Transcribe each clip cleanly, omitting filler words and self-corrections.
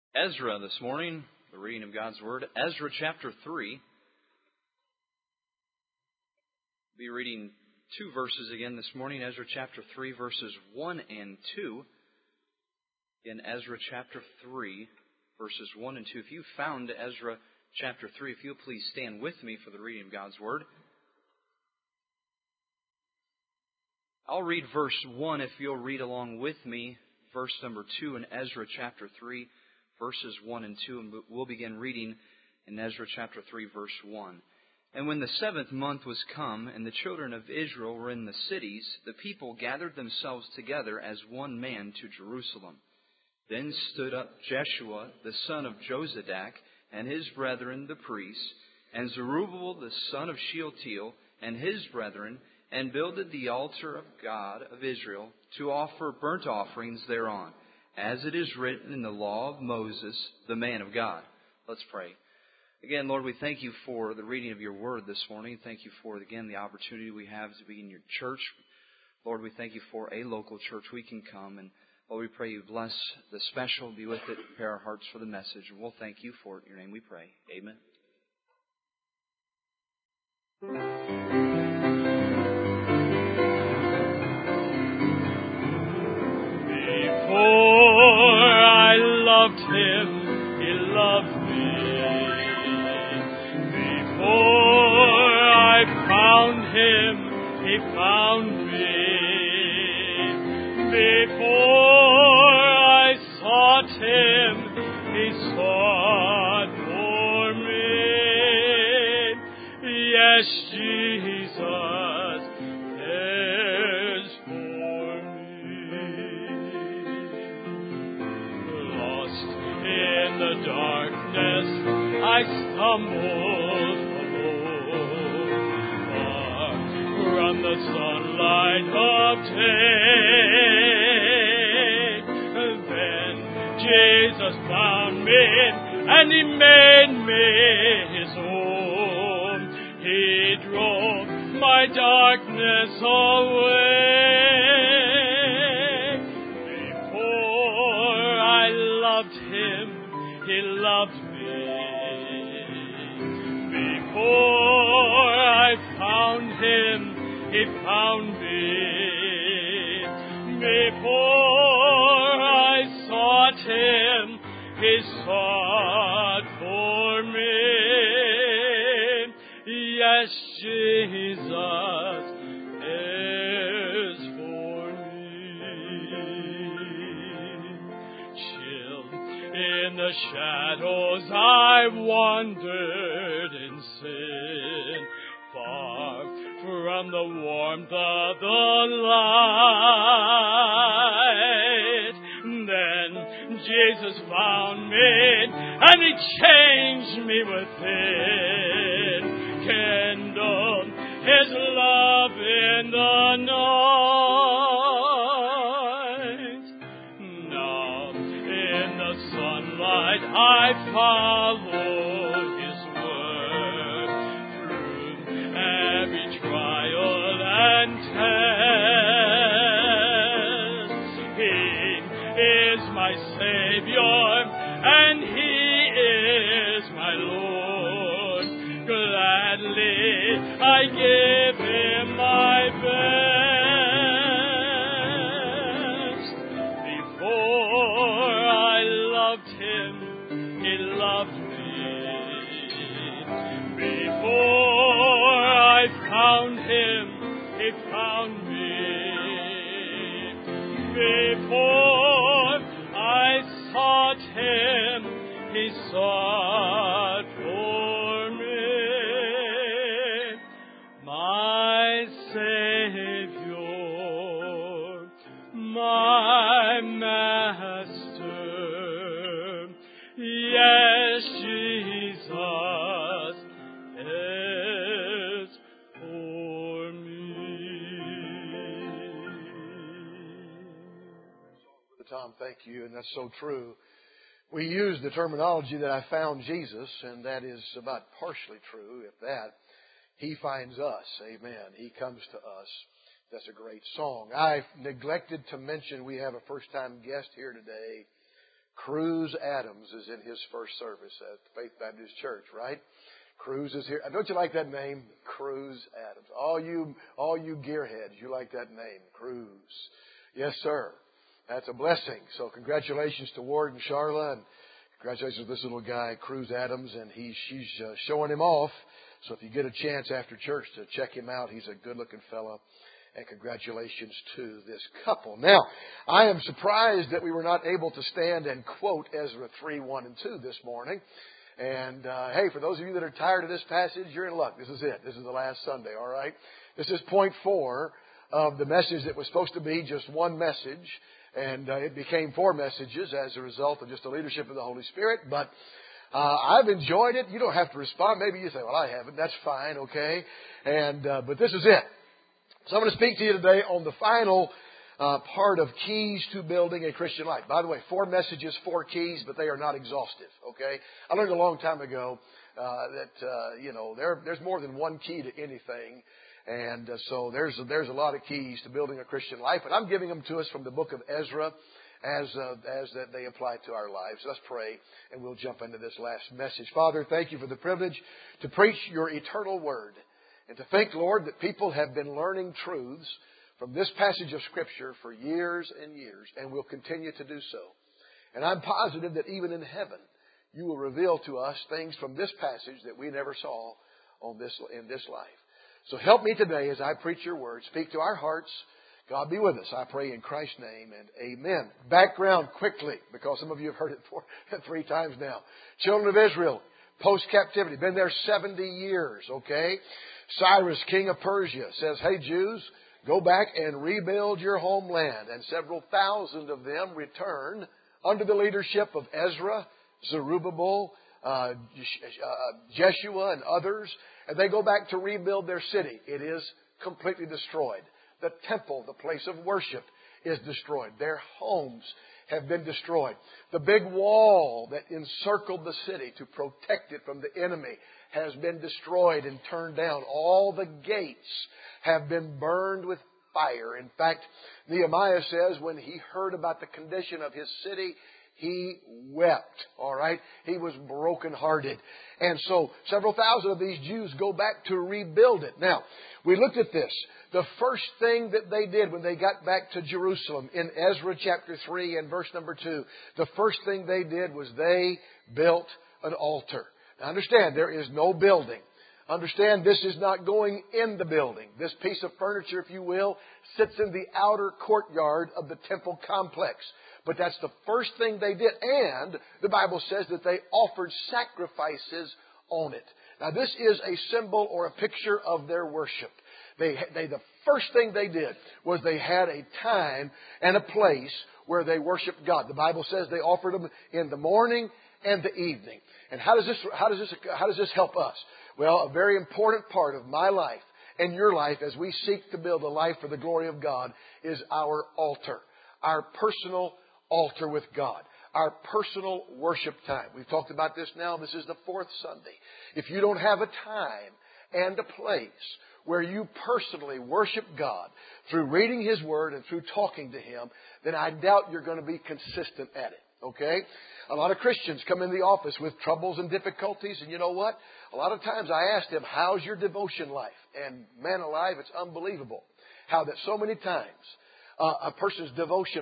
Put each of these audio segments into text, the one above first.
Ezra this morning, the reading of God's Word. Ezra chapter 3. We'll be reading two verses again this morning. Ezra chapter 3, verses 1 and 2. In Ezra chapter 3, verses 1 and 2. If you found Ezra chapter 3, if you'll please stand with me for the reading of God's Word. I'll read verse 1 if you'll read along with me. Verse number 2 in Ezra chapter 3. Verses 1 and 2, and we'll begin reading in Ezra chapter 3, verse 1. And when the 7th month was come, and the children of Israel were in the cities, the people gathered themselves together as one man to Jerusalem. Then stood up Jeshua, the son of Jozadak, and his brethren the priests, and Zerubbabel, the son of Shealtiel, and his brethren, and builded the altar of God of Israel, to offer burnt offerings thereon, as it is written in the law of Moses, the man of God. Let's pray. Again, Lord, we thank you for the reading of your word this morning. Thank you for, again, the opportunity we have to be in your church. Lord, we thank you for a local church we can come. And Lord, we pray you bless the special, be with it, prepare our hearts for the message. And we'll thank you for it. In your name we pray. Amen. Before I loved him, he loved me. Before I found him, he found me. Before I sought him, he sought for me. Yes, Jesus cares for me. Lost in the darkness, I stumbled alone, far from the sunlight of day. Then Jesus found me, and he made me his own. He drove my darkness away. Before I loved him, he loved me. Before I found him, he found me. Before I sought him, he sought for me. Yes, Jesus is for me. Chilled in the shadows, I wandered in sin, far from the warmth of the light. Then Jesus found me, and he changed me within, kindled his love in the night. Now in the sunlight I follow his word, through every trial and test. He is my Savior, and he is my Lord. Gladly I give him my best. Before I loved him, he loved me. Before I found him, he found me. Before I sought him, he sought for me. My Savior, my Master, yes, Jesus is for me. Tom, thank you, and that's so true. We use the terminology that I found Jesus, and that is about partially true, if that. He finds us. Amen. He comes to us. That's a great song. I neglected to mention we have a first-time guest here today, Cruz Adams is in his first service at Faith Baptist Church, right? Cruz is here. Don't you like that name? Cruz Adams. All you gearheads, you like that name, Cruz. Yes, sir. That's a blessing. So congratulations to Ward and Charla, and congratulations to this little guy, Cruz Adams, and she's showing him off. So if you get a chance after church to check him out, he's a good-looking fellow. And congratulations to this couple. Now, I am surprised that we were not able to stand and quote Ezra 3, 1 and 2 this morning. And, hey, for those of you that are tired of this passage, you're in luck. This is it. This is the last Sunday, all right? This is point 4 of the message that was supposed to be just one message. And it became 4 messages as a result of just the leadership of the Holy Spirit. But I've enjoyed it. You don't have to respond. Maybe you say, well, I haven't. That's fine, okay? And but this is it. So I'm going to speak to you today on the final part of keys to building a Christian life. By the way, 4 messages, 4 keys, but they are not exhaustive, okay? I learned a long time ago that, there's more than one key to anything. And so there's a lot of keys to building a Christian life. But I'm giving them to us from the book of Ezra as that they apply to our lives. Let's pray, and we'll jump into this last message. Father, thank you for the privilege to preach your eternal word. And to think, Lord, that people have been learning truths from this passage of Scripture for years and years, and will continue to do so. And I'm positive that even in heaven, you will reveal to us things from this passage that we never saw in this life. So help me today as I preach your word. Speak to our hearts. God be with us. I pray in Christ's name, and amen. Background quickly, because some of you have heard it 3 times now. Children of Israel, post-captivity, been there 70 years, okay? Cyrus, king of Persia, says, hey, Jews, go back and rebuild your homeland. And several thousand of them return under the leadership of Ezra, Zerubbabel, Jeshua, and others. And they go back to rebuild their city. It is completely destroyed. The temple, the place of worship, is destroyed. Their homes have been destroyed. The big wall that encircled the city to protect it from the enemy has been destroyed and turned down. All the gates have been burned with fire. In fact, Nehemiah says when he heard about the condition of his city, he wept. All right? He was brokenhearted. And so several thousand of these Jews go back to rebuild it. Now, we looked at this. The first thing that they did when they got back to Jerusalem in Ezra chapter 3 and verse number 2, the first thing they did was they built an altar. Now understand, there is no building. Understand, this is not going in the building. This piece of furniture, if you will, sits in the outer courtyard of the temple complex. But that's the first thing they did. And the Bible says that they offered sacrifices on it. Now this is a symbol or a picture of their worship. The first thing they did was they had a time and a place where they worshiped God. The Bible says they offered them in the morning and the evening. And how does this help us? Well, a very important part of my life and your life as we seek to build a life for the glory of God is our altar, our personal altar with God, our personal worship time. We've talked about this now. This is the 4th Sunday. If you don't have a time and a place where you personally worship God through reading His Word and through talking to Him, then I doubt you're going to be consistent at it. Okay? A lot of Christians come in the office with troubles and difficulties, and you know what? A lot of times I ask them, how's your devotion life? And man alive, it's unbelievable how that so many times a person's devotion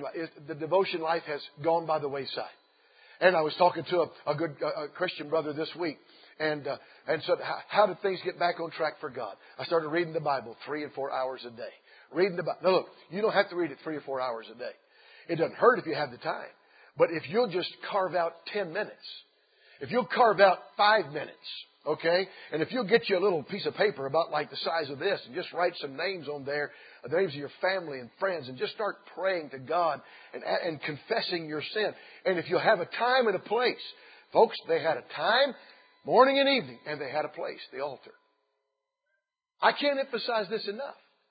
life has gone by the wayside. And I was talking to a good Christian brother this week, and said, how did things get back on track for God? I started reading the Bible 3 and 4 hours a day. Reading the Bible. Now look, you don't have to read it 3 or 4 hours a day. It doesn't hurt if you have the time. But if you'll just carve out 10 minutes, if you'll carve out 5 minutes, okay, and if you'll get you a little piece of paper about like the size of this and just write some names on there, the names of your family and friends, and just start praying to God and confessing your sin. And if you'll have a time and a place, folks, they had a time, morning and evening, and they had a place, the altar. I can't emphasize this enough.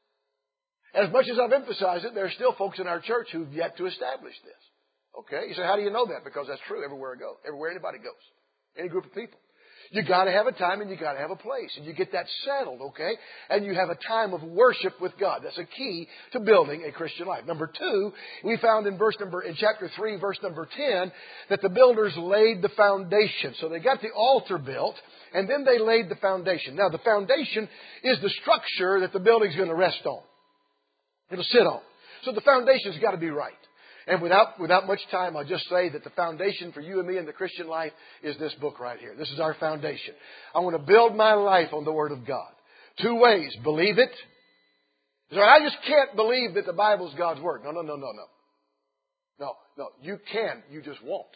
As much as I've emphasized it, there are still folks in our church who've yet to establish this. Okay? You say, how do you know that? Because that's true everywhere I go. Everywhere anybody goes. Any group of people. You got to have a time and you got to have a place. And you get that settled, okay? And you have a time of worship with God. That's a key to building a Christian life. Number 2, we found in chapter 3, verse number 10, that the builders laid the foundation. So they got the altar built, and then they laid the foundation. Now, the foundation is the structure that the building's going to rest on. It'll sit on. So the foundation's got to be right. And without much time, I'll just say that the foundation for you and me in the Christian life is this book right here. This is our foundation. I want to build my life on the Word of God. 2 ways. Believe it. So I just can't believe that the Bible's God's Word. No. No. You can. You just won't.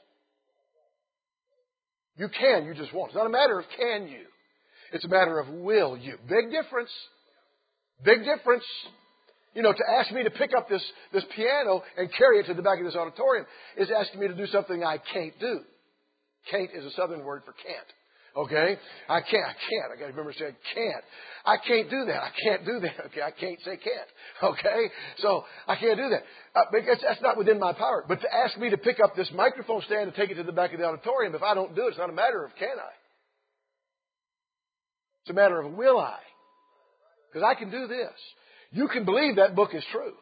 You can. You just won't. It's not a matter of can you. It's a matter of will you. Big difference. Big difference. You know, to ask me to pick up this piano and carry it to the back of this auditorium is asking me to do something I can't do. Can't is a southern word for can't. Okay? I can't. I got to remember saying can't. I can't do that. I can't do that. Okay? I can't say can't. Okay? So I can't do that. Because that's not within my power. But to ask me to pick up this microphone stand and take it to the back of the auditorium, if I don't do it, it's not a matter of can I. It's a matter of will I. Because I can do this. You can believe that book is true.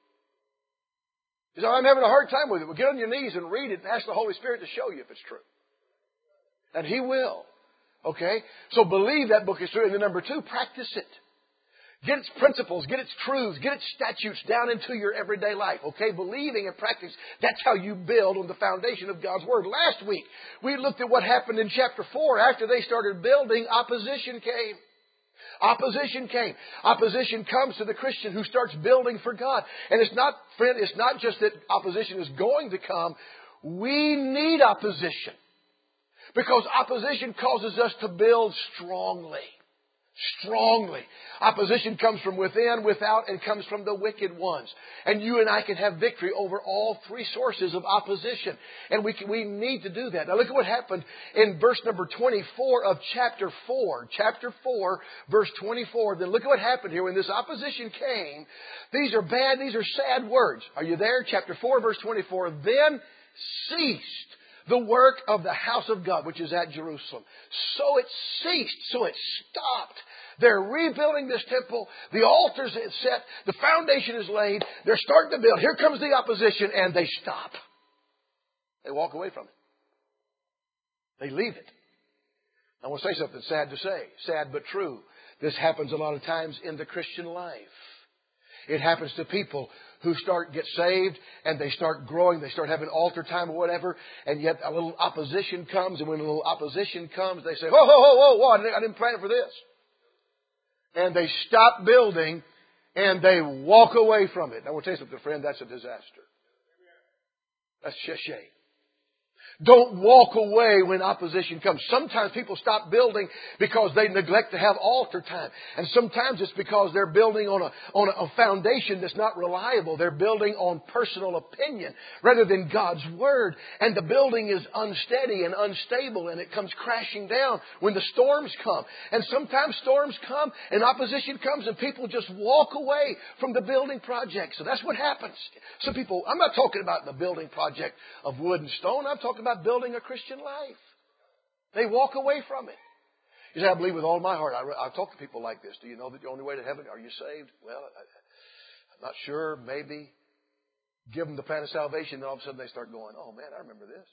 You say, I'm having a hard time with it. Well, get on your knees and read it and ask the Holy Spirit to show you if it's true. And He will. Okay? So believe that book is true. And then number 2, practice it. Get its principles, get its truths, get its statutes down into your everyday life. Okay? Believing and practice, that's how you build on the foundation of God's Word. Last week, we looked at what happened in chapter 4. After they started building, opposition came. Opposition came. Opposition comes to the Christian who starts building for God. And it's not, friend, it's not just that opposition is going to come. We need opposition. Because opposition causes us to build strongly. Strongly. Opposition comes from within, without, and comes from the wicked ones. And you and I can have victory over all 3 sources of opposition. And we need to do that. Now look at what happened in verse number 24 of chapter 4. Chapter 4, verse 24. Then look at what happened here when this opposition came. These are bad, these are sad words. Are you there? Chapter 4, verse 24. Then ceased the work of the house of God, which is at Jerusalem. So it ceased. So it stopped. They're rebuilding this temple. The altar's set. The foundation is laid. They're starting to build. Here comes the opposition, and they stop. They walk away from it. They leave it. I want to say something sad to say. Sad but true. This happens a lot of times in the Christian life. It happens to people who get saved and they start growing. They start having altar time or whatever. And yet a little opposition comes. And when a little opposition comes, they say, whoa, I didn't plan for this. And they stop building and they walk away from it. I want to tell you something, friend. That's a disaster. That's just shame. Don't walk away when opposition comes. Sometimes people stop building because they neglect to have altar time. And sometimes it's because they're building on a foundation that's not reliable. They're building on personal opinion rather than God's Word. And the building is unsteady and unstable and it comes crashing down when the storms come. And sometimes storms come and opposition comes and people just walk away from the building project. So that's what happens. Some people, I'm not talking about the building project of wood and stone. I'm talking about building a Christian life. They walk away from it. You say, I believe with all my heart. I talk to people like this. Do you know that the only way to heaven? Are you saved? Well, I'm not sure. Maybe. Give them the plan of salvation. Then all of a sudden they start going, oh man, I remember this.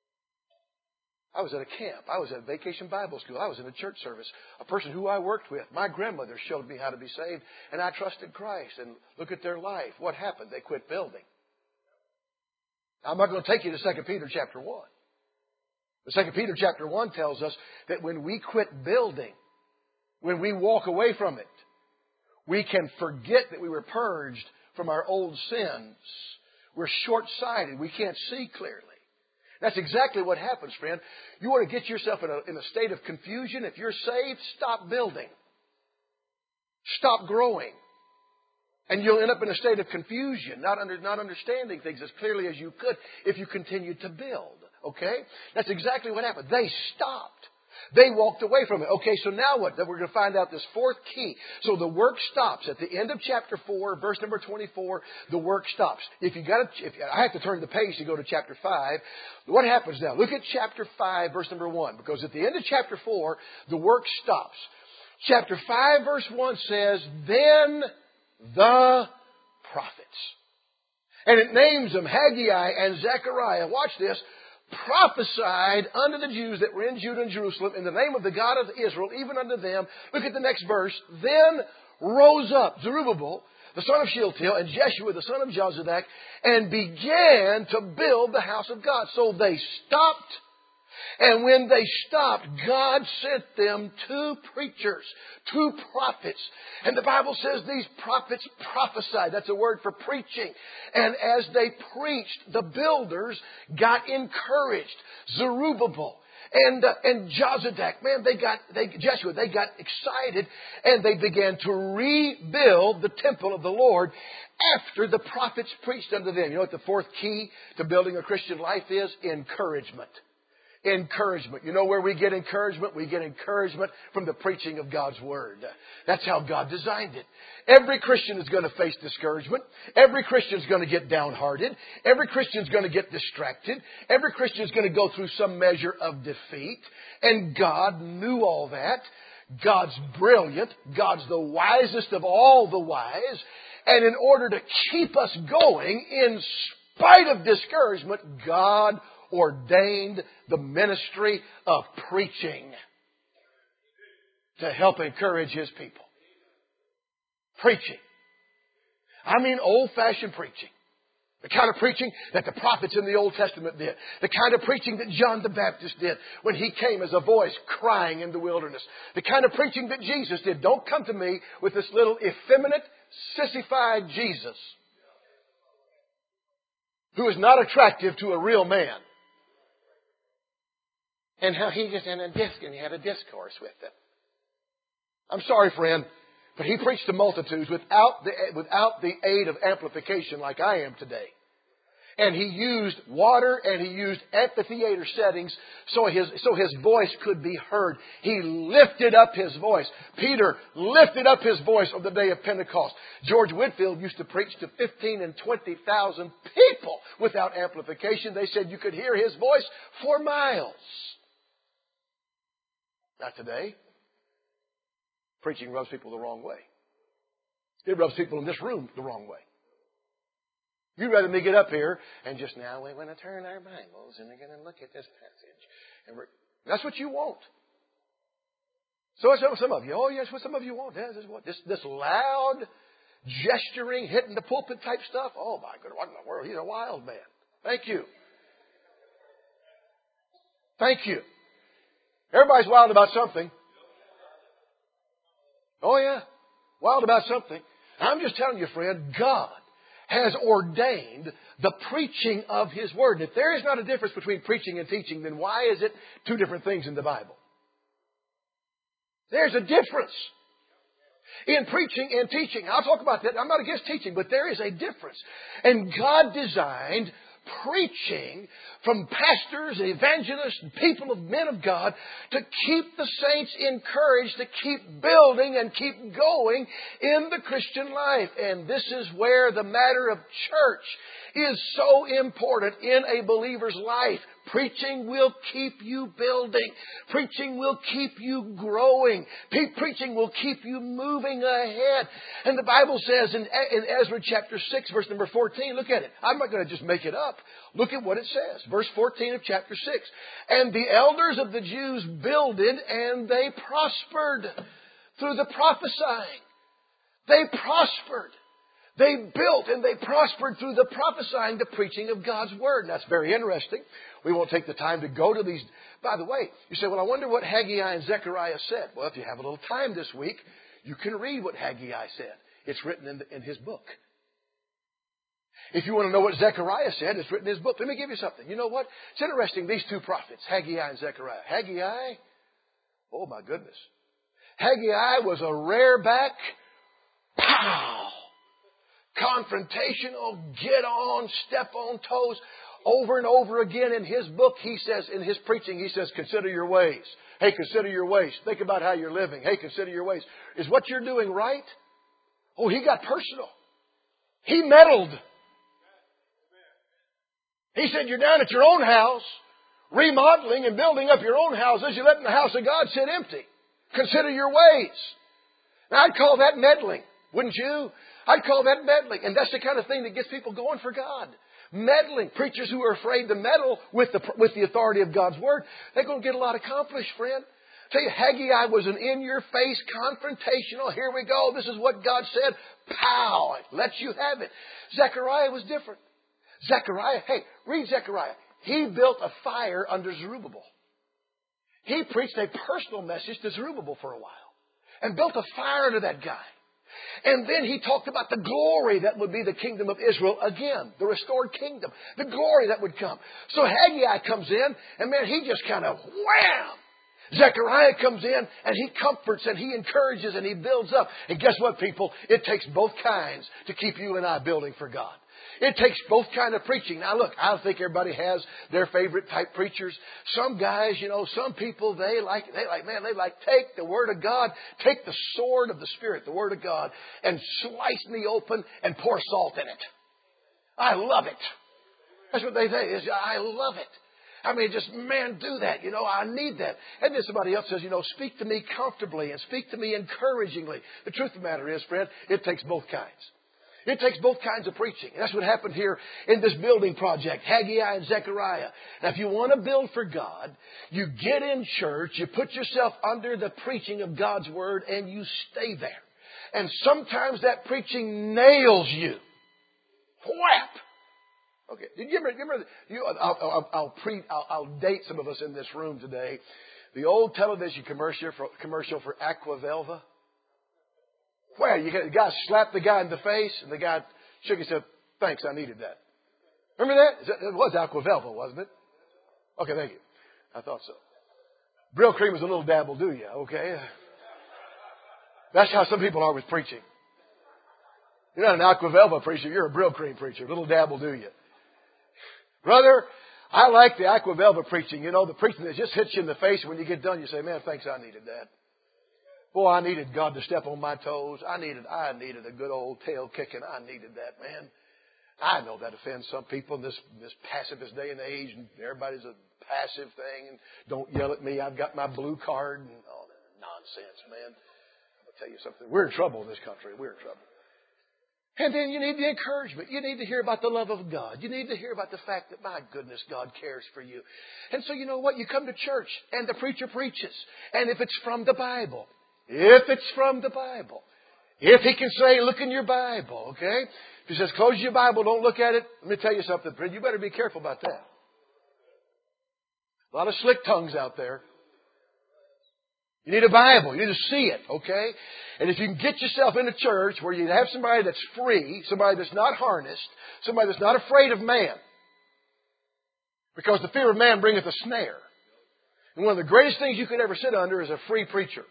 I was at a camp. I was at a vacation Bible school. I was in a church service. A person who I worked with, my grandmother showed me how to be saved. And I trusted Christ. And look at their life. What happened? They quit building. I'm not going to take you to 2 Peter chapter 1. But 2 Peter chapter 1 tells us that when we quit building, when we walk away from it, we can forget that we were purged from our old sins. We're short-sighted. We can't see clearly. That's exactly what happens, friend. You want to get yourself in a state of confusion. If you're saved, stop building. Stop growing. And you'll end up in a state of confusion, not understanding things as clearly as you could if you continue to build. Okay? That's exactly what happened. They stopped. They walked away from it. Okay, so now what? We're going to find out this fourth key. So the work stops. At the end of chapter 4, verse number 24, the work stops. I have to turn the page to go to chapter 5. What happens now? Look at chapter 5, verse number 1. Because at the end of chapter 4, the work stops. Chapter 5, verse 1 says, then the prophets. And it names them Haggai and Zechariah. Watch this. Prophesied unto the Jews that were in Judah and Jerusalem in the name of the God of Israel, even unto them. Look at the next verse. Then rose up Zerubbabel, the son of Shealtiel, and Jeshua, the son of Jozadak, and began to build the house of God. So they stopped. And when they stopped, God sent them 2 preachers, 2 prophets. And the Bible says these prophets prophesied. That's a word for preaching. And as they preached, the builders got encouraged. Zerubbabel and Jozadak, man, Jeshua, they got excited and they began to rebuild the temple of the Lord after the prophets preached unto them. You know what the fourth key to building a Christian life is? Encouragement. Encouragement. You know where we get encouragement? We get encouragement from the preaching of God's Word. That's how God designed it. Every Christian is going to face discouragement. Every Christian is going to get downhearted. Every Christian is going to get distracted. Every Christian is going to go through some measure of defeat. And God knew all that. God's brilliant. God's the wisest of all the wise. And in order to keep us going, in spite of discouragement, God ordained the ministry of preaching to help encourage His people. Preaching. I mean old-fashioned preaching. The kind of preaching that the prophets in the Old Testament did. The kind of preaching that John the Baptist did when he came as a voice crying in the wilderness. The kind of preaching that Jesus did. Don't come to me with this little effeminate, sissified Jesus who is not attractive to a real man. And how he just had a discourse with them. I'm sorry, friend, but he preached to multitudes without the aid of amplification like I am today. And he used water and he used amphitheater settings so his voice could be heard. He lifted up his voice. Peter lifted up his voice on the day of Pentecost. George Whitefield used to preach to 15,000 and 20,000 people without amplification. They said you could hear his voice for miles. Not today. Preaching rubs people the wrong way. It rubs people in this room the wrong way. You'd rather me get up here and just now we want to turn our Bibles and we're going to look at this passage. And that's what you want. So some of you, oh yes, what some of you want. This loud, gesturing, hitting the pulpit type stuff. Oh my goodness, what in the world? He's a wild man. Thank you. Thank you. Everybody's wild about something. Oh yeah, wild about something. I'm just telling you, friend, God has ordained the preaching of His Word. And if there is not a difference between preaching and teaching, then why is it 2 different things in the Bible? There's a difference in preaching and teaching. I'll talk about that. I'm not against teaching, but there is a difference. And God designed preaching from pastors, evangelists, and people of men of God to keep the saints encouraged to keep building and keep going in the Christian life. And this is where the matter of church is so important in a believer's life. Preaching will keep you building. Preaching will keep you growing. Preaching will keep you moving ahead. And the Bible says in Ezra chapter 6, verse number 14, look at it. I'm not going to just make it up. Look at what it says. Verse 14 of chapter 6. And the elders of the Jews builded and they prospered through the prophesying. They prospered. They built and they prospered through the prophesying, the preaching of God's Word. And that's very interesting. We won't take the time to go to these. By the way, you say, well, I wonder what Haggai and Zechariah said. Well, if you have a little time this week, you can read what Haggai said. It's written in his book. If you want to know what Zechariah said, it's written in his book. Let me give you something. You know what? It's interesting, these 2 prophets, Haggai and Zechariah. Haggai, oh my goodness. Haggai was a rare back, pow! Confrontational, get on, step on toes. Over and over again in his book, he says, in his preaching, he says, consider your ways. Hey, consider your ways. Think about how you're living. Hey, consider your ways. Is what you're doing right? Oh, he got personal. He meddled. He said, you're down at your own house, remodeling and building up your own houses. You're letting the house of God sit empty. Consider your ways. Now, I'd call that meddling, wouldn't you? I'd call that meddling. And that's the kind of thing that gets people going for God. Meddling. Preachers who are afraid to meddle with the authority of God's Word, they're going to get a lot accomplished, friend. Tell you, Haggai was an in-your-face, confrontational, here we go, this is what God said, pow, it lets you have it. Zechariah was different. Zechariah, hey, read Zechariah. He built a fire under Zerubbabel. He preached a personal message to Zerubbabel for a while and built a fire under that guy. And then he talked about the glory that would be the kingdom of Israel again, the restored kingdom, the glory that would come. So Haggai comes in, and man, he just kind of wham! Zechariah comes in, and he comforts, and he encourages, and he builds up. And guess what, people? It takes both kinds to keep you and I building for God. It takes both kind of preaching. Now look, I think everybody has their favorite type preachers. Some guys, some people, they like, take the Word of God, take the sword of the Spirit, the Word of God, and slice me open and pour salt in it. I love it. That's what they say is, I love it. I mean, just, man, do that. I need that. And then somebody else says, speak to me comfortably and speak to me encouragingly. The truth of the matter is, friend, it takes both kinds. It takes both kinds of preaching. And that's what happened here in this building project, Haggai and Zechariah. Now, if you want to build for God, you get in church, you put yourself under the preaching of God's Word, and you stay there. And sometimes that preaching nails you. Whap! Okay, did you remember I'll date some of us in this room today. The old television commercial for Aquavelva. Where the guy slapped the guy in the face, and the guy shook his head. Thanks, I needed that. Remember that? It was Aquavelva, wasn't it? Okay, thank you. I thought so. Brill cream is a little dabble, do you? Okay. That's how some people are with preaching. You're not an Aquavelva preacher, you're a Brill cream preacher. Little dabble, do you? Brother, I like the Aquavelva preaching. The preaching that just hits you in the face, and when you get done, you say, man, thanks, I needed that. Boy, I needed God to step on my toes. I needed a good old tail kicking. I needed that, man. I know that offends some people in this pacifist day and age, and everybody's a passive thing, and don't yell at me. I've got my blue card, and all that nonsense, man. I'll tell you something. We're in trouble in this country. We're in trouble. And then you need the encouragement. You need to hear about the love of God. You need to hear about the fact that, my goodness, God cares for you. And so you know what? You come to church, and the preacher preaches. And if it's from the Bible, if he can say, look in your Bible, okay? If he says, close your Bible, don't look at it, let me tell you something, friend. You better be careful about that. A lot of slick tongues out there. You need a Bible. You need to see it, okay? And if you can get yourself in a church where you have somebody that's free, somebody that's not harnessed, somebody that's not afraid of man, because the fear of man bringeth a snare. And one of the greatest things you could ever sit under is a free preacher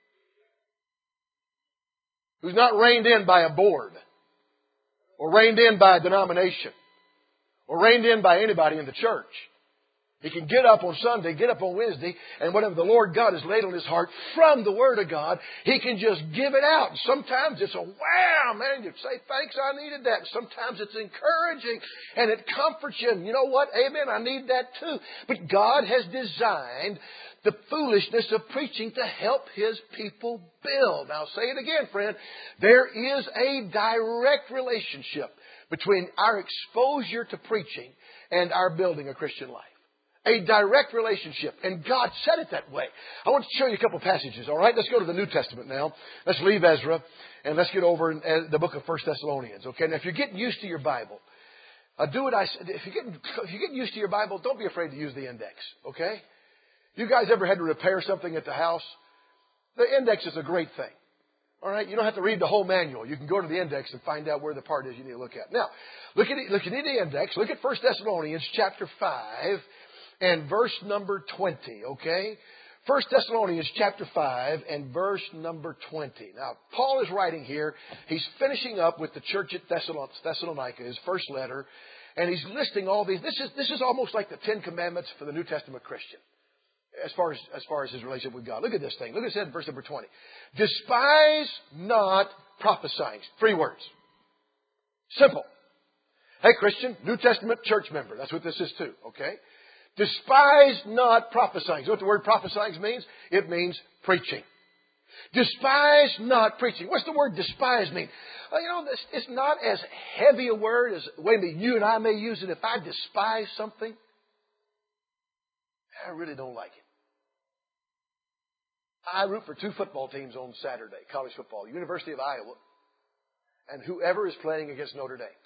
who's not reined in by a board or reined in by a denomination or reined in by anybody in the church. He can get up on Sunday, get up on Wednesday, and whatever the Lord God has laid on his heart from the Word of God, he can just give it out. And sometimes it's a wow, man, you say, thanks, I needed that. And sometimes it's encouraging and it comforts you. And you know what? Amen, I need that too. But God has designed the foolishness of preaching to help His people build. Now, I'll say it again, friend. There is a direct relationship between our exposure to preaching and our building a Christian life. A direct relationship. And God said it that way. I want to show you a couple passages, all right? Let's go to the New Testament now. Let's leave Ezra and let's get over in the book of 1 Thessalonians, okay? Now, if you're getting used to your Bible, do what I said. If you're getting used to your Bible, don't be afraid to use the index, okay? You guys ever had to repair something at the house? The index is a great thing. All right? You don't have to read the whole manual. You can go to the index and find out where the part is you need to look at. Now, look at the index. Look at 1 Thessalonians chapter 5 and verse number 20, okay? 1 Thessalonians chapter 5 and verse number 20. Now, Paul is writing here. He's finishing up with the church at Thessalonica, his first letter. And he's listing all these. This is almost like the Ten Commandments for the New Testament Christian, as far as his relationship with God. Look at this thing. Look at it said in verse number 20. Despise not prophesying. 3 words. Simple. Hey, Christian, New Testament church member. That's what this is too, okay? Despise not prophesying. You know what the word prophesying means? It means preaching. Despise not preaching. What's the word despise mean? It's not as heavy a word as the way you and I may use it. If I despise something, I really don't like it. I root for 2 football teams on Saturday, college football, University of Iowa, and whoever is playing against Notre Dame.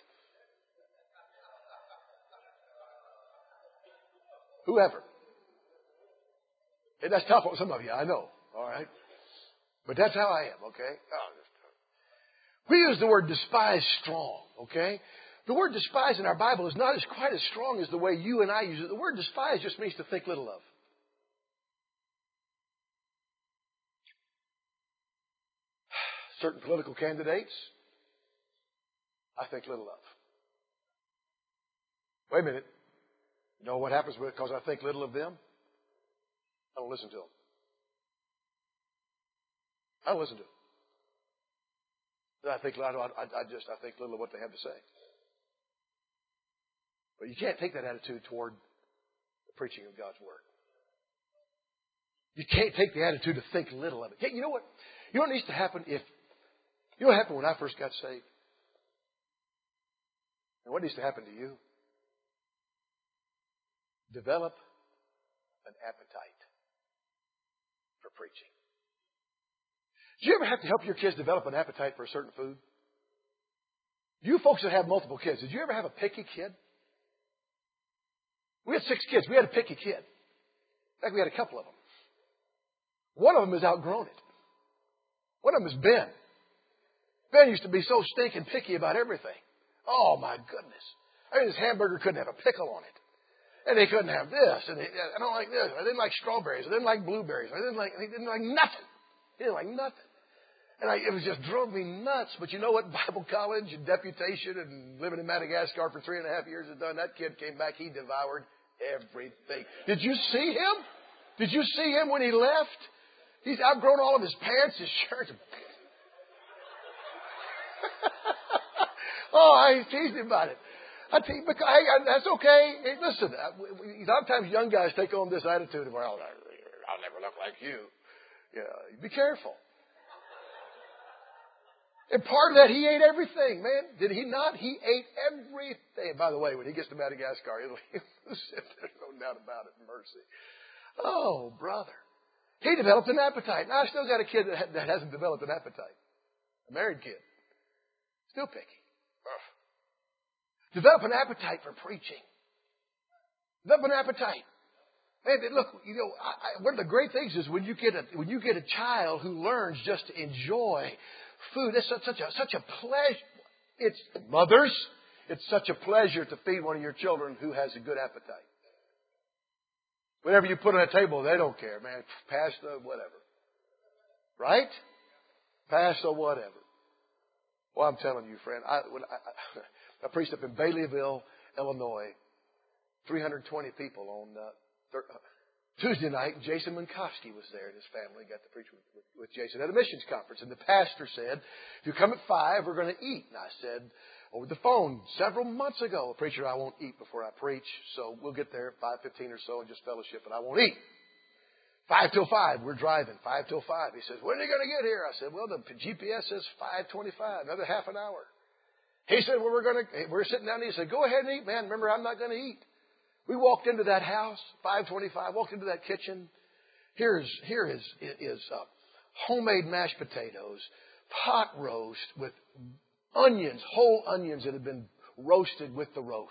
Whoever. And that's tough on some of you, I know. All right. But that's how I am, okay? We use the word despise strong, okay? The word despise in our Bible is not quite as strong as the way you and I use it. The word despise just means to think little of. Certain political candidates, I think little of. Wait a minute. You know what happens because I think little of them? I don't listen to them. I don't listen to them. I think little of what they have to say. But you can't take that attitude toward the preaching of God's Word. You can't take the attitude to think little of it. You know what? You know what needs to happen you know what happened when I first got saved? And what needs to happen to you? Develop an appetite for preaching. Do you ever have to help your kids develop an appetite for a certain food? You folks that have multiple kids, did you ever have a picky kid? We had 6 kids. We had a picky kid. In fact, we had a couple of them. One of them has outgrown it. One of them is Ben. Ben used to be so stinking picky about everything. Oh, my goodness. I mean, his hamburger couldn't have a pickle on it. And they couldn't have this. And I don't like this. I didn't like strawberries. I didn't like blueberries. He didn't like nothing. He didn't like nothing. And it just drove me nuts. But you know what Bible college and deputation and living in Madagascar for 3.5 years has done? That kid came back. He devoured everything. Did you see him? Did you see him when he left? He's outgrown all of his pants, his shirts. Oh, I teased him about it. I tell you, that's okay. Hey, listen, sometimes young guys take on this attitude of, well, I'll never look like you. Yeah, be careful. And part of that, he ate everything, man. Did he not? He ate everything. By the way, when he gets to Madagascar, he'll sit there, no doubt about it, mercy. Oh, brother. He developed an appetite. Now, I still got a kid that hasn't developed an appetite. A married kid. Still picky. Develop an appetite for preaching. Develop an appetite. Man, look, one of the great things is when you get a child who learns just to enjoy food. It's such a pleasure. Mothers, it's such a pleasure to feed one of your children who has a good appetite. Whatever you put on a table, they don't care, man. Pasta, whatever. Right? Pasta, whatever. Well, I'm telling you, friend, I preached up in Baileyville, Illinois. 320 people on Tuesday night. Jason Minkowski was there and his family. Got to preach with Jason at a missions conference. And the pastor said, if you come at 5, we're going to eat. And I said, over the phone several months ago, preacher, I won't eat before I preach. So we'll get there at 5:15 or so and just fellowship, and I won't eat. 5 till 5, we're driving. 5 till 5. He says, when are you going to get here? I said, well, the GPS says 5:25, another half an hour. He said, well, we're sitting down there. He said, go ahead and eat, man. Remember, I'm not going to eat. We walked into that house, 5:25, walked into that kitchen. Here is homemade mashed potatoes, pot roast with onions, whole onions that had been roasted with the roast,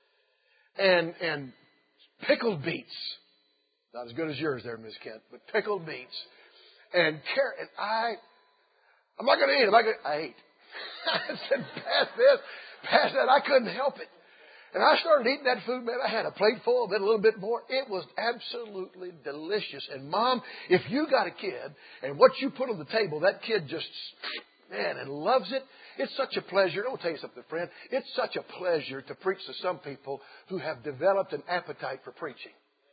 and pickled beets. Not as good as yours there, Miss Kent, but pickled beets and carrot. And I'm not going to eat. I ate. I said, pass this, pass that. I couldn't help it. And I started eating that food, man. I had a plate full, then a little bit more. It was absolutely delicious. And Mom, if you got a kid and what you put on the table, that kid just, man, and loves it. It's such a pleasure. I'll tell you something, friend. It's such a pleasure to preach to some people who have developed an appetite for preaching.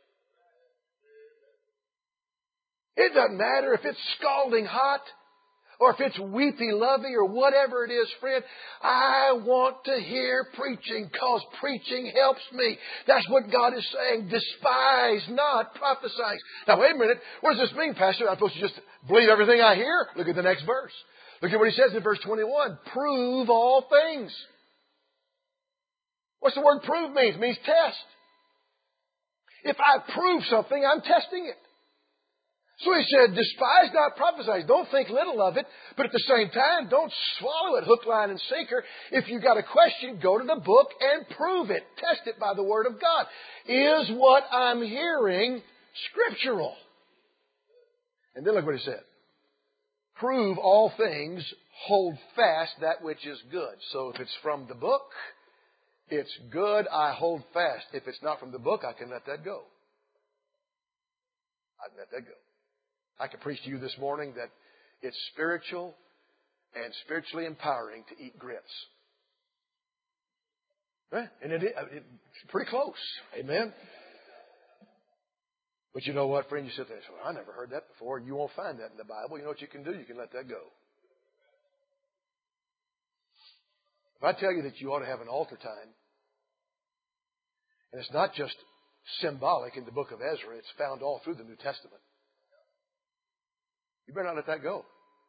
It doesn't matter if it's scalding hot or if it's weepy-lovey or whatever it is, friend. I want to hear preaching because preaching helps me. That's what God is saying. Despise not, prophesy. Now, wait a minute. What does this mean, Pastor? I'm supposed to just believe everything I hear? Look at the next verse. Look at what he says in verse 21. Prove all things. What's the word prove mean? It means test. If I prove something, I'm testing it. So he said, despise not, prophesy. Don't think little of it, but at the same time, don't swallow it hook, line, and sinker. If you've got a question, go to the book and prove it. Test it by the Word of God. Is what I'm hearing scriptural? And then look what he said. Prove all things, hold fast that which is good. So if it's from the book, it's good, I hold fast. If it's not from the book, I can let that go. I can let that go. I can preach to you this morning that it's spiritual and spiritually empowering to eat grits. Right? And it's pretty close. Amen? But you know what, friend? You sit there and say, well, I never heard that before. You won't find that in the Bible. You know what you can do? You can let that go. If I tell you that you ought to have an altar time, and it's not just symbolic in the book of Ezra, it's found all through the New Testament. You better not let that go.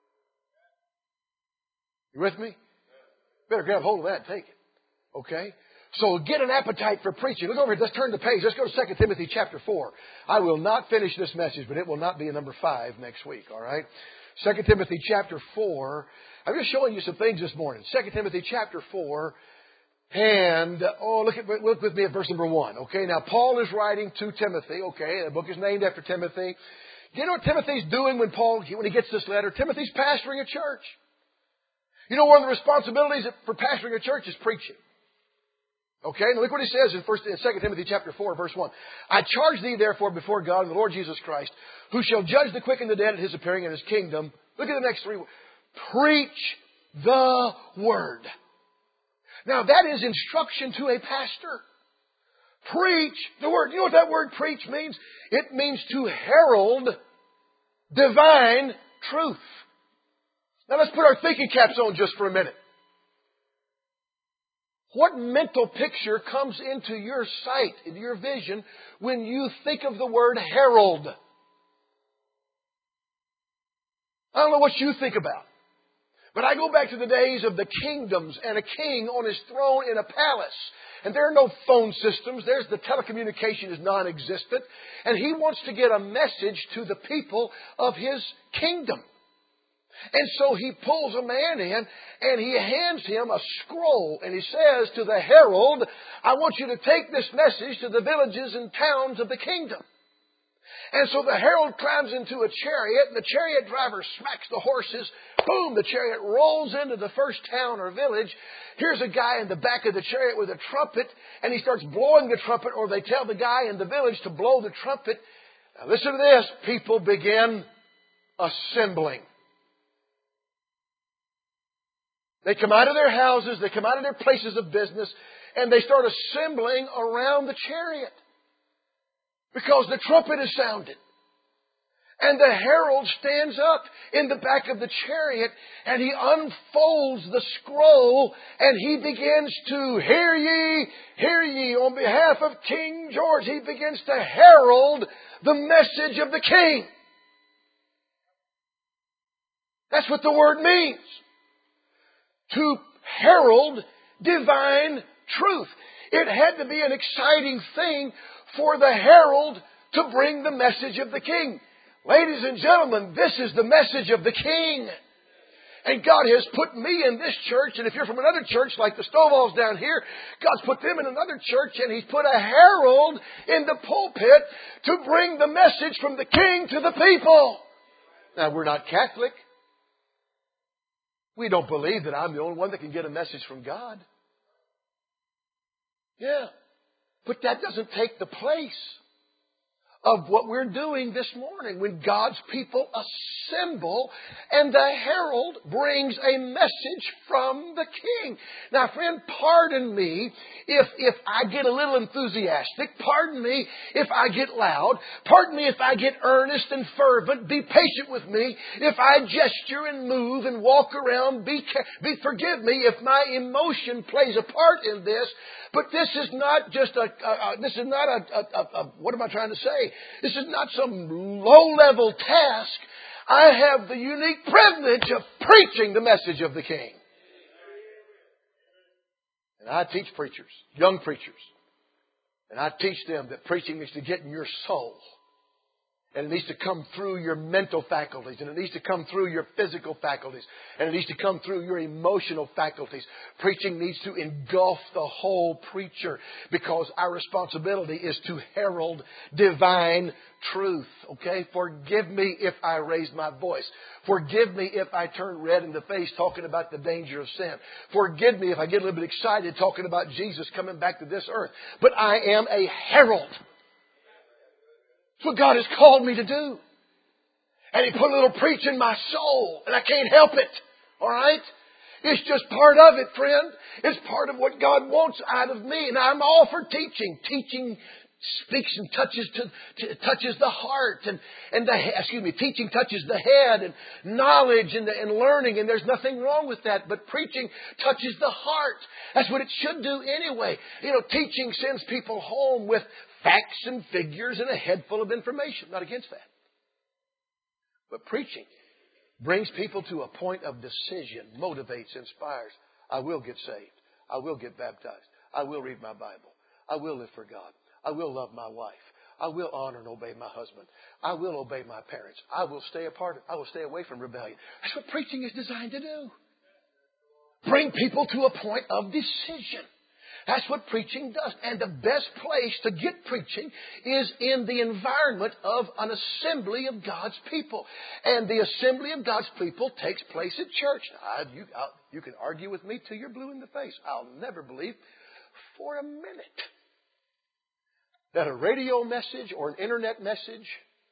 You with me? Better grab hold of that and take it. Okay? So get an appetite for preaching. Look over here. Let's turn the page. Let's go to 2 Timothy chapter 4. I will not finish this message, but it will not be in number 5 next week. All right? 2 Timothy chapter 4. I'm just showing you some things this morning. 2 Timothy chapter 4. And, look with me at verse number 1. Okay? Now, Paul is writing to Timothy. Okay? The book is named after Timothy. Do you know what Timothy's doing when he gets this letter? Timothy's pastoring a church. You know, one of the responsibilities for pastoring a church is preaching. Okay, and look what he says in 2 Timothy chapter 4, verse 1. I charge thee therefore before God and the Lord Jesus Christ, who shall judge the quick and the dead at his appearing in his kingdom. Look at the next 3 words. Preach the word. Now that is instruction to a pastor. Preach the word. You know what that word preach means? It means to herald divine truth. Now let's put our thinking caps on just for a minute. What mental picture comes into your sight, into your vision, when you think of the word herald? I don't know what you think about. But I go back to the days of the kingdoms and a king on his throne in a palace. And there are no phone systems. The telecommunication is non-existent. And he wants to get a message to the people of his kingdom. And so he pulls a man in and he hands him a scroll. And he says to the herald, I want you to take this message to the villages and towns of the kingdom. And so the herald climbs into a chariot, and the chariot driver smacks the horses. Boom, the chariot rolls into the first town or village. Here's a guy in the back of the chariot with a trumpet, and he starts blowing the trumpet, or they tell the guy in the village to blow the trumpet. Now listen to this. People begin assembling. They come out of their houses, they come out of their places of business, and they start assembling around the chariot. Because the trumpet is sounded. And the herald stands up in the back of the chariot and he unfolds the scroll and he begins to hear ye on behalf of King George. He begins to herald the message of the king. That's what the word means. To herald divine truth. It had to be an exciting thing for the herald to bring the message of the king. Ladies and gentlemen, this is the message of the king. And God has put me in this church, and if you're from another church like the Stovall's down here, God's put them in another church, and He's put a herald in the pulpit to bring the message from the king to the people. Now, we're not Catholic. We don't believe that I'm the only one that can get a message from God. Yeah. But that doesn't take the place of what we're doing this morning when God's people assemble and the herald brings a message from the King. Now, friend, pardon me if I get a little enthusiastic. Pardon me if I get loud. Pardon me if I get earnest and fervent. Be patient with me if I gesture and move and walk around. Forgive me if my emotion plays a part in this. But this is not just what am I trying to say? This is not some low-level task. I have the unique privilege of preaching the message of the King. And I teach preachers, young preachers. And I teach them that preaching needs to get in your soul. And it needs to come through your mental faculties. And it needs to come through your physical faculties. And it needs to come through your emotional faculties. Preaching needs to engulf the whole preacher. Because our responsibility is to herald divine truth. Okay? Forgive me if I raise my voice. Forgive me if I turn red in the face talking about the danger of sin. Forgive me if I get a little bit excited talking about Jesus coming back to this earth. But I am a herald. That's what God has called me to do. And He put a little preach in my soul. And I can't help it. Alright? It's just part of it, friend. It's part of what God wants out of me. And I'm all for teaching. Teaching speaks and touches the heart. Teaching touches the head. And knowledge and learning. And there's nothing wrong with that. But preaching touches the heart. That's what it should do anyway. Teaching sends people home with facts and figures and a head full of information. Not against that. But preaching brings people to a point of decision, motivates, inspires. I will get saved. I will get baptized. I will read my Bible. I will live for God. I will love my wife. I will honor and obey my husband. I will obey my parents. I will stay away from rebellion. That's what preaching is designed to do. Bring people to a point of decision. That's what preaching does. And the best place to get preaching is in the environment of an assembly of God's people. And the assembly of God's people takes place at church. Now, you can argue with me till you're blue in the face. I'll never believe for a minute that a radio message or an internet message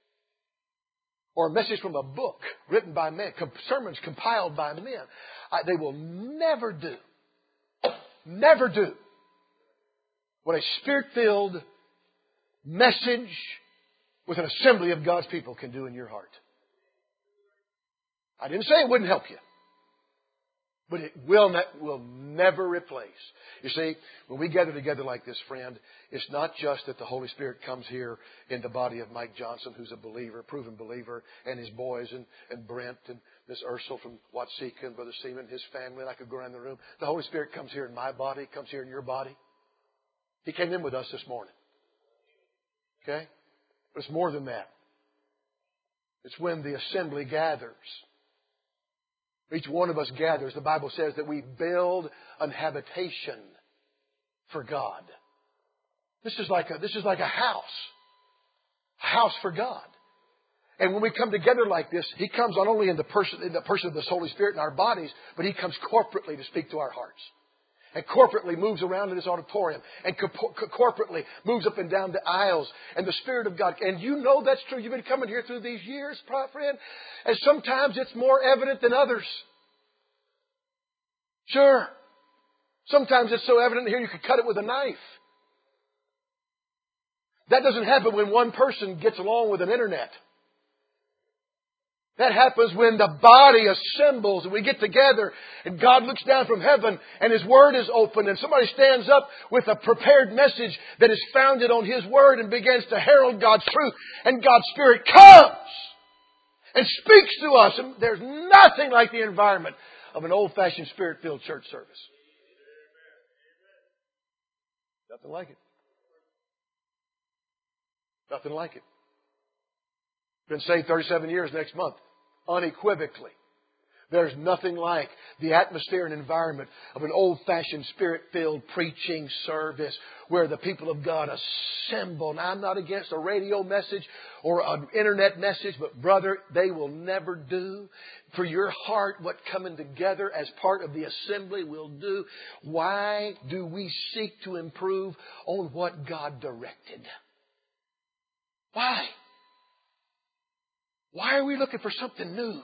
or a message from a book written by men, sermons compiled by men, they will never do what a Spirit-filled message with an assembly of God's people can do in your heart. I didn't say it wouldn't help you. But it will never replace. You see, when we gather together like this, friend, it's not just that the Holy Spirit comes here in the body of Mike Johnson, who's a believer, proven believer, and his boys, and Brent, and Miss Ursula from Watsika, and Brother Seaman, his family, and I could go around the room. The Holy Spirit comes here in my body, comes here in your body. He came in with us this morning. Okay? But it's more than that. It's when the assembly gathers. Each one of us gathers. The Bible says that we build an habitation for God. This is like a house. A house for God. And when we come together like this, He comes not only in the person of the Holy Spirit in our bodies, but He comes corporately to speak to our hearts. And corporately moves around in this auditorium. And corporately moves up and down the aisles. And the Spirit of God. And you know that's true. You've been coming here through these years, friend. And sometimes it's more evident than others. Sure. Sometimes it's so evident here you could cut it with a knife. That doesn't happen when one person gets along with an internet. That happens when the body assembles and we get together and God looks down from heaven and His Word is open and somebody stands up with a prepared message that is founded on His Word and begins to herald God's truth, and God's Spirit comes and speaks to us. And there's nothing like the environment of an old-fashioned Spirit-filled church service. Nothing like it. Nothing like it. Been saved 37 years next month. Unequivocally. There's nothing like the atmosphere and environment of an old-fashioned Spirit-filled preaching service where the people of God assemble. Now, I'm not against a radio message or an internet message, but brother, they will never do for your heart what coming together as part of the assembly will do. Why do we seek to improve on what God directed? Why? Why are we looking for something new?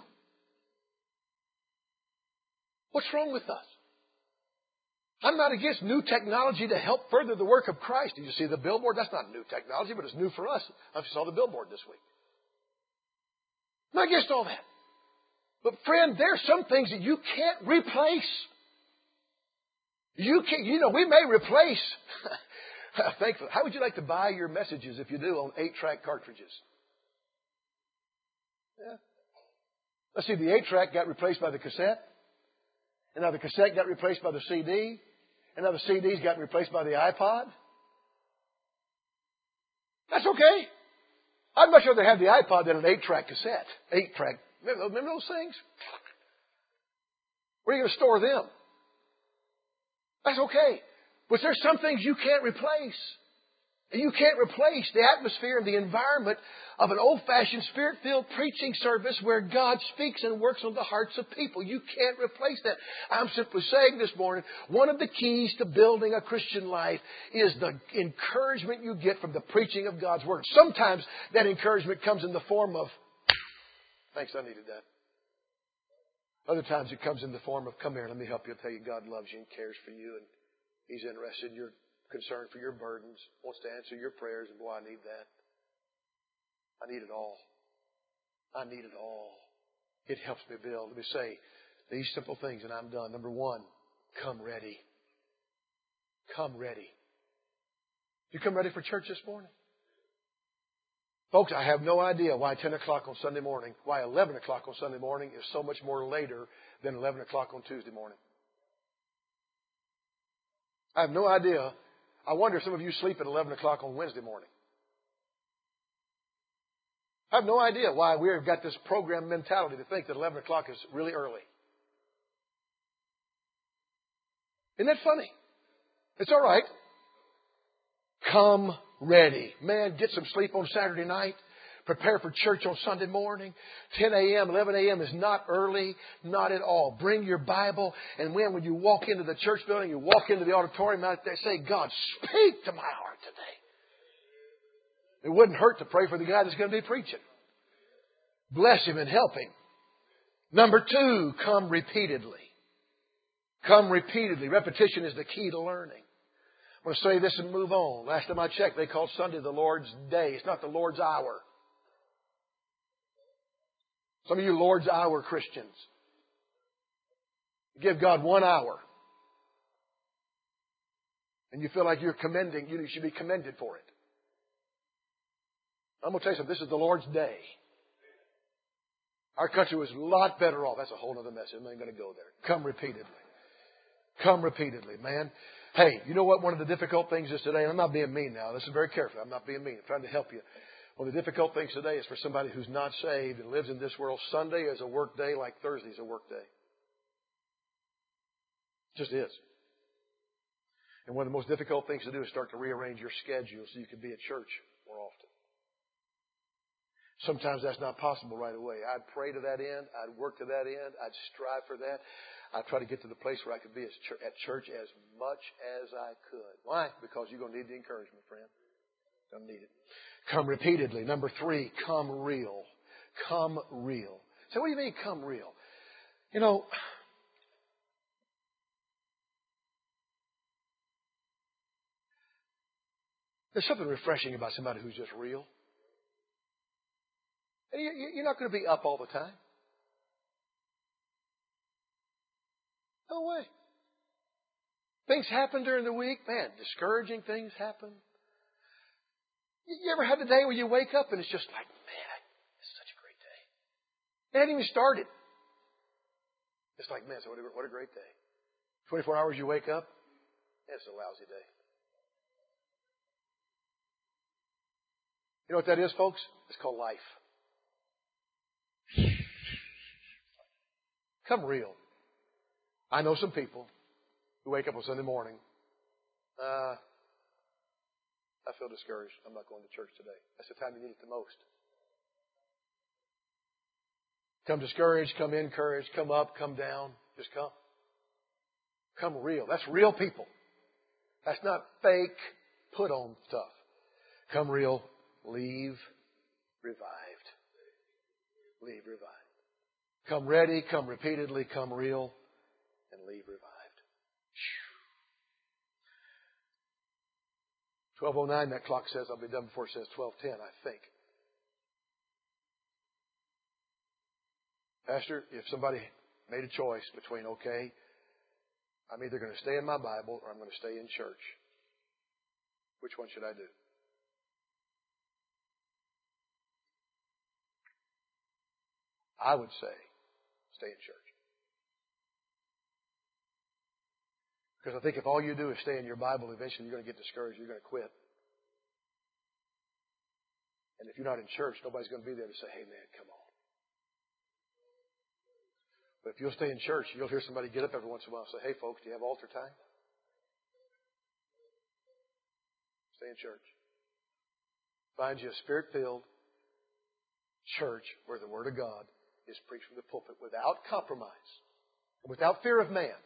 What's wrong with us? I'm not against new technology to help further the work of Christ. Did you see the billboard? That's not new technology, but it's new for us. I saw the billboard this week. I'm not against all that. But friend, there are some things that you can't replace. You can't, we may replace. Thankfully, how would you like to buy your messages if you do on 8-track cartridges? Yeah. Let's see, the 8-track got replaced by the cassette. And now the cassette got replaced by the CD. And now the CDs got replaced by the iPod. That's okay. I'd much rather have the iPod than an 8-track cassette. 8-track. Remember those things? Where are you going to store them? That's okay. But there's some things you can't replace. And you can't replace the atmosphere and the environment of an old-fashioned, spirit-filled preaching service where God speaks and works on the hearts of people. You can't replace that. I'm simply saying this morning, one of the keys to building a Christian life is the encouragement you get from the preaching of God's Word. Sometimes that encouragement comes in the form of, thanks, I needed that. Other times it comes in the form of, come here, let me help you. I'll tell you God loves you and cares for you, and He's interested in your concern for your burdens, wants to answer your prayers, and boy, I need that. I need it all. I need it all. It helps me build. Let me say these simple things and I'm done. Number one, come ready. Come ready. You come ready for church this morning? Folks, I have no idea why 10 o'clock on Sunday morning, why 11 o'clock on Sunday morning is so much more later than 11 o'clock on Tuesday morning. I have no idea. I wonder if some of you sleep at 11 o'clock on Wednesday morning. I have no idea why we've got this program mentality to think that 11 o'clock is really early. Isn't that funny? It's all right. Come ready. Man, get some sleep on Saturday night. Prepare for church on Sunday morning. 10 a.m., 11 a.m. is not early, not at all. Bring your Bible, and when you walk into the church building, you walk into the auditorium out there, say, God, speak to my heart today. It wouldn't hurt to pray for the guy that's going to be preaching. Bless him and help him. Number two, come repeatedly. Come repeatedly. Repetition is the key to learning. I'm going to say this and move on. Last time I checked, they called Sunday the Lord's Day. It's not the Lord's hour. Some of you Lord's hour Christians. You give God 1 hour. And you feel like you should be commended for it. I'm going to tell you something. This is the Lord's day. Our country was a lot better off. That's a whole other message. I'm not going to go there. Come repeatedly. Come repeatedly, man. Hey, you know what one of the difficult things is today? And I'm not being mean now. Listen very carefully. I'm not being mean. I'm trying to help you. One of the difficult things today is for somebody who's not saved and lives in this world. Sunday is a work day like Thursday is a work day. It just is. And one of the most difficult things to do is start to rearrange your schedule so you can be at church more often. Sometimes that's not possible right away. I'd pray to that end. I'd work to that end. I'd strive for that. I'd try to get to the place where I could be at church as much as I could. Why? Because you're going to need the encouragement, friend. You're going to need it. Come repeatedly. Number three, come real. Come real. So what do you mean come real? You know, there's something refreshing about somebody who's just real. And you're not going to be up all the time. No way. Things happen during the week. Man, discouraging things happen. You ever had the day where you wake up and it's just like, man, it's such a great day. It hadn't even started. It's like, man, so what a great day. 24 hours you wake up, it's a lousy day. You know what that is, folks? It's called life. Come real. I know some people who wake up on Sunday morning. I feel discouraged. I'm not going to church today. That's the time you need it the most. Come discouraged, come encouraged, come up, come down. Just come. Come real. That's real people. That's not fake, put on stuff. Come real. leave revived. Leave revived. Come ready, come repeatedly, come real, and leave revived. 12:09, that clock says I'll be done before it says 12:10, I think. Pastor, if somebody made a choice between, okay, I'm either going to stay in my Bible or I'm going to stay in church, which one should I do? I would say stay in church. Because I think if all you do is stay in your Bible, eventually you're going to get discouraged. You're going to quit. And if you're not in church, nobody's going to be there to say, hey, man, come on. But if you'll stay in church, you'll hear somebody get up every once in a while and say, hey, folks, do you have altar time? Stay in church. Find you a Spirit-filled church where the Word of God is preached from the pulpit without compromise and without fear of man.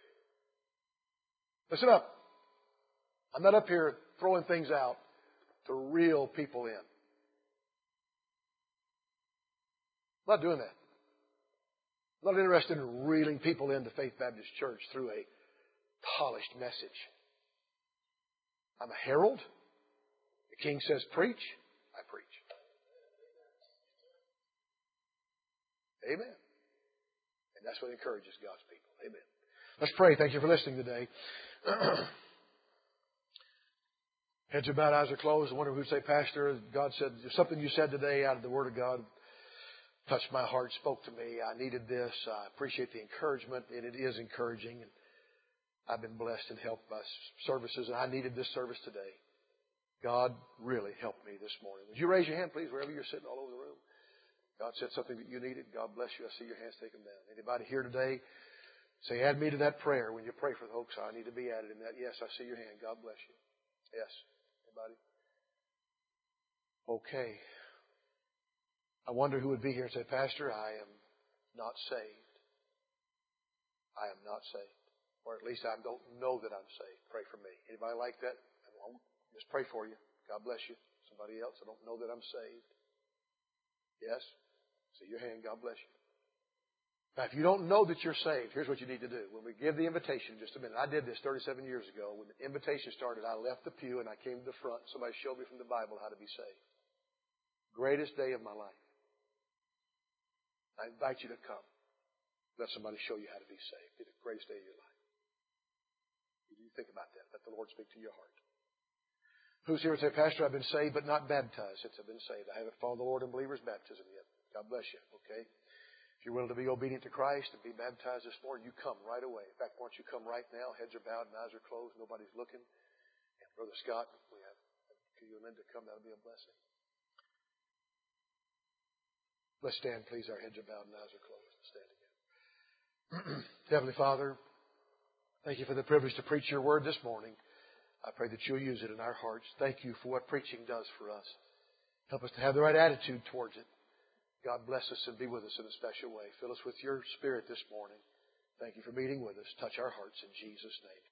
Listen up. I'm not up here throwing things out to reel people in. I'm not doing that. I'm not interested in reeling people into Faith Baptist Church through a polished message. I'm a herald. The King says preach. I preach. Amen. And that's what encourages God's people. Amen. Let's pray. Thank you for listening today. Heads are bowed, eyes are closed. I wonder who'd say, Pastor, God said, something you said today out of the Word of God touched my heart, spoke to me. I needed this. I appreciate the encouragement, and it is encouraging. And I've been blessed and helped by services, and I needed this service today. God really helped me this morning. Would you raise your hand, please, wherever you're sitting all over the room? God said something that you needed. God bless you. I see your hands taken down. Anybody here today? Say, add me to that prayer when you pray for the folks. I need to be added in that. Yes, I see your hand. God bless you. Yes. Anybody? Okay. I wonder who would be here and say, Pastor, I am not saved. I am not saved. Or at least I don't know that I'm saved. Pray for me. Anybody like that? I'll just pray for you. God bless you. Somebody else, I don't know that I'm saved. Yes? See your hand. God bless you. Now, if you don't know that you're saved, here's what you need to do. When we give the invitation, just a minute. I did this 37 years ago. When the invitation started, I left the pew and I came to the front. Somebody showed me from the Bible how to be saved. Greatest day of my life. I invite you to come. Let somebody show you how to be saved. Be the greatest day of your life. You think about that. Let the Lord speak to your heart. Who's here and say, Pastor, I've been saved but not baptized since I've been saved. I haven't followed the Lord in believer's baptism yet. God bless you. Okay? If you're willing to be obedient to Christ and be baptized this morning, you come right away. In fact, why don't you come right now? Heads are bowed and eyes are closed. Nobody's looking. And Brother Scott, we have you and Linda come. That'll be a blessing. Let's stand, please. Our heads are bowed and eyes are closed. Let's stand again. Heavenly Father, thank you for the privilege to preach your word this morning. I pray that you'll use it in our hearts. Thank you for what preaching does for us. Help us to have the right attitude towards it. God bless us and be with us in a special way. Fill us with your Spirit this morning. Thank you for meeting with us. Touch our hearts in Jesus' name.